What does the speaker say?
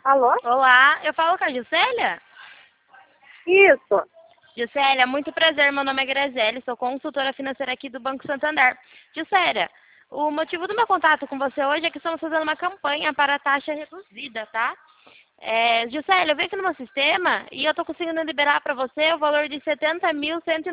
Alô? Olá, eu falo com a Juscelia? Isso. Juscelia, muito prazer, meu nome é Graziele, sou consultora financeira aqui do Banco Santander. Juscelia, o motivo do meu contato com você hoje é que estamos fazendo uma campanha para a taxa reduzida, tá? Juscelia, eu vi aqui no meu sistema e eu estou conseguindo liberar para você o valor de R$ 70.190.